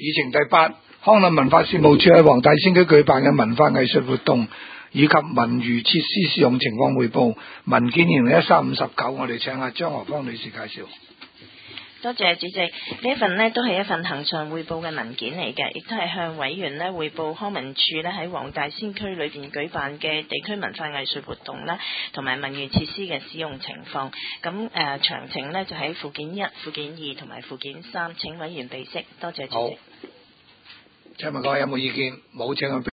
議程第八，康樂文化事務處喺黃大仙區舉辦嘅文化藝術活動以及文娛設施使用情況匯報文件2013-59，我哋請阿張何芳女士介紹。 多謝主席，呢一份呢都係一份恆常匯報嘅文件嚟嘅，亦都係向委員呢匯報康文署呢喺黃大仙區裏邊舉辦嘅地區文化藝術活動啦，同埋文娛設施嘅使用情況。咁詳情呢就喺附件1、附件2同埋附件3，請委員備悉。多謝主席。 請問各位有冇意見？冇，請